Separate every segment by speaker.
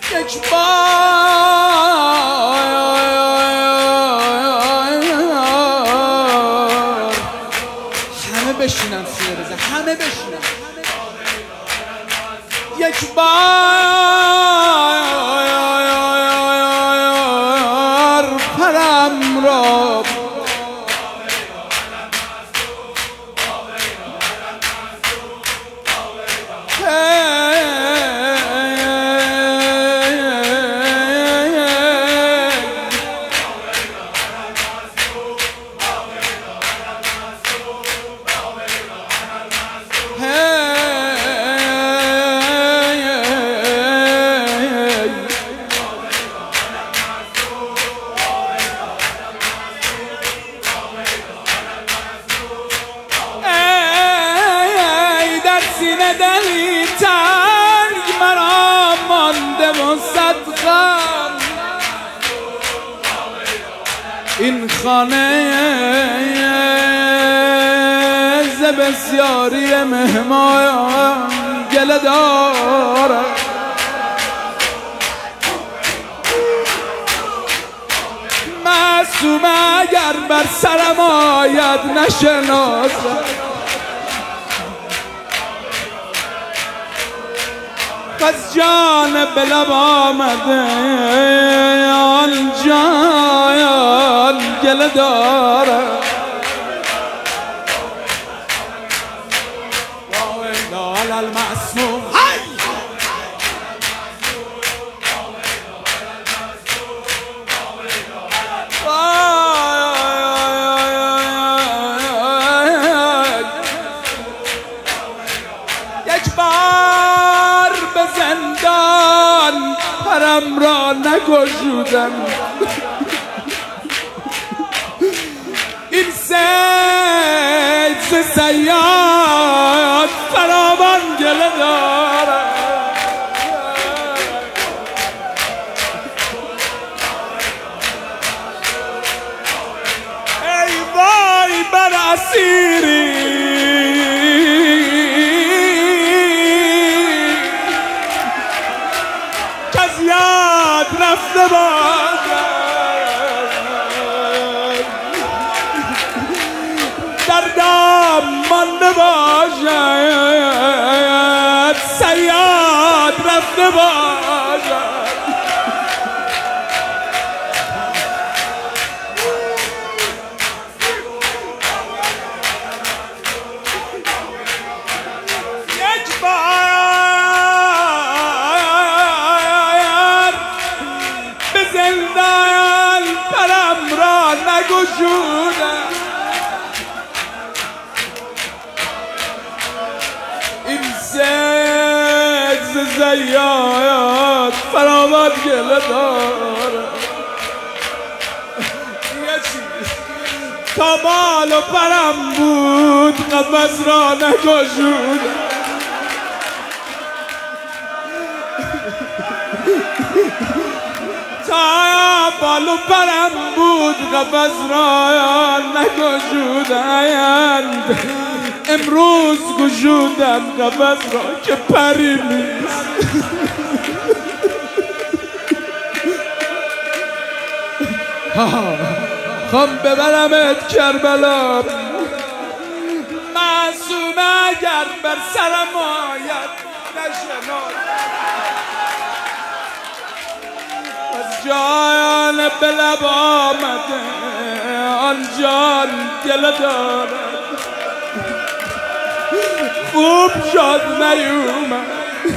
Speaker 1: یک بار همه بشینن سیه بزن، همه بشینن یک بار پرم را سینه دلی تنگ مرا مانده و صدقم این خانه ز بسیاری مهمان گله دارد معصوم اگر بر سرم آید نشناسد پس جان به لب آمده آن جان گله داره واویلا علی المعصوم یک بار به زندان پرم را نگشودم این سید صیاد فراوان گله دارد ای وای بر اسیری یاد رفته باشد در دام مانده باشد صیاد رفته باشد یک بار زندان پرم را نگشودم این سید زیاد فراوان گله داره یه چیز تا بال و پرم بود قفس را نگشودم تا بال و پرم بود قفس را نگشودند امروز گشودم قفس را که پری نیست خم ببرمت کربلا معصوم اگر بر سرم آید نشناسد جان به لب آمده آن جان گله دارد خوب شد نیومد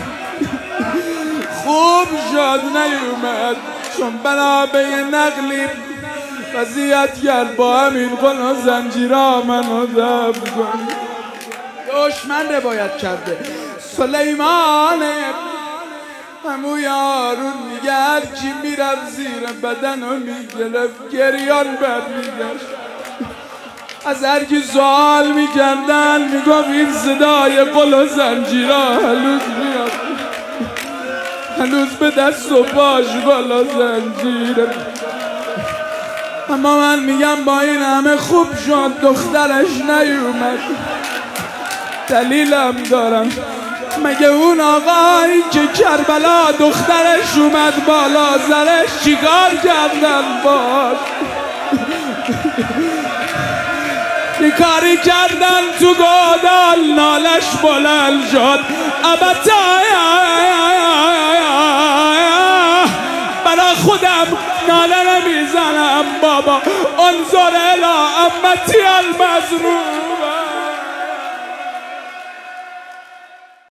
Speaker 1: خوب شد نیومد چون بنا به یه نقلی وضعیتگر با همین قل و زنجیرها منو دب کن دشمن روایت کرده سلیمان همو یارون میگه هر کی میرفت زیر بدن و میگرفت گریان بر میگشت از هر کی سوال میکردن میگفت این صدای قل و زنجیرها هنوز میاد هنوز به دست و پاش قل و زنجیره اما من میگم با این همه خوب شد دخترش نیومد دلیلم دارم مگه اون آقایی که کربلا دخترش اومد بالا زرش چیکار کردن باش؟ یه کاری کردن تو گودال نالش بلند شد ابتای برا خودم ناله نمیزنم بابا انظر الی امتی المظلوم.